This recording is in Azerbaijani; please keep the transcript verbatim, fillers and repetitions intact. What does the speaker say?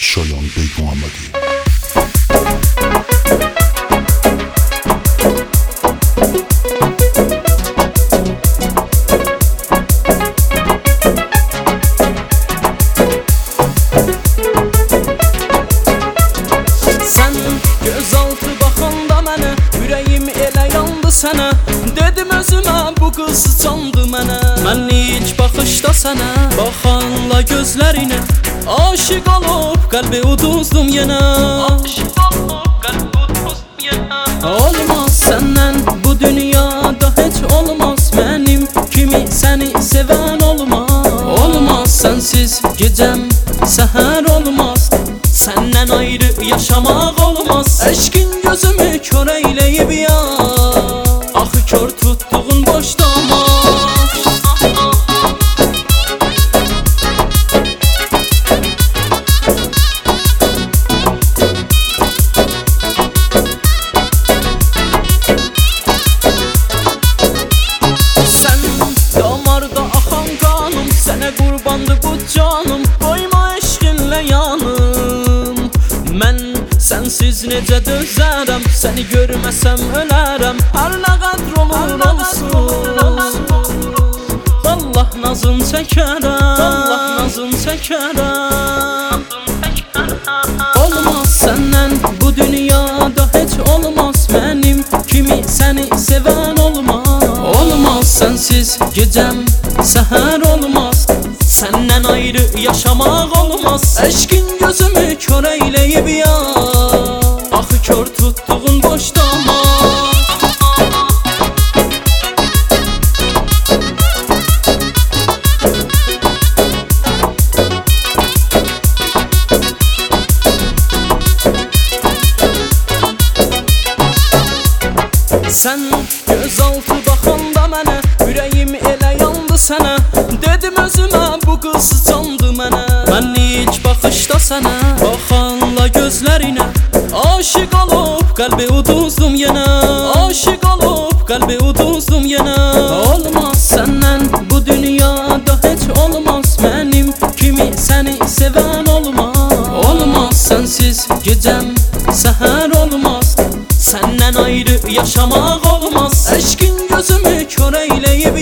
شایان بیگ محمدی. Sen gözaltı baxanda mənə, ürəyim elə yandı sənə. Dedim özümə, bu qız sandı mənə. Mən ilk baxışda sənə baxanla gözlərinə aşiq olub qəlbi uduzdum yenə. Aşiq olub qəlbi uduzdum yenə. Olmaz səndən bu dünyada heç olmaz, mənim kimi səni sevən olmaz. Olmaz sənsiz gecəm səhər olmaz, səndən ayrı yaşamaq olmaz. Eşkin gözümü kör eyleyib ya, axı kör tutduğun boş damaz. Sən damarda axan qanım, sənə qurbandı bu canım. Qoyma eşkinlə yanım, mən sensiz necə dözərəm. Səni görməsəm ölərəm, hər nə qədr olur olsun. Vallah nazın çəkərəm, vallah nazın çəkərəm. Olmaz səndən bu dünyada heç olmaz, mənim kimi səni sevən olmaz. Olmaz sənsiz gecəm səhər olmaz, səndən ayrı yaşamaq olmaz. Eşkin gözümü kör eyleyib ya, axı kör tutduğun boş damaz. Sən gözaltı baxanda mənə, ürəyim elə yandı sənə. Dedim özümə, bu qız sandı mənə. Mən ilk baxışda sənə baxanla gözlərinə aşiq olub qəlbi uduzdum yenə. Aşiq olub qəlbi uduzdum yenə. Olmaz səndən bu dünyada heç olmaz, mənim kimi səni sevən olmaz. Olmaz sənsiz gecəm səhər olmaz, səndən ayrı yaşamaq olmaz. Eşkin gözümü kör eyleyib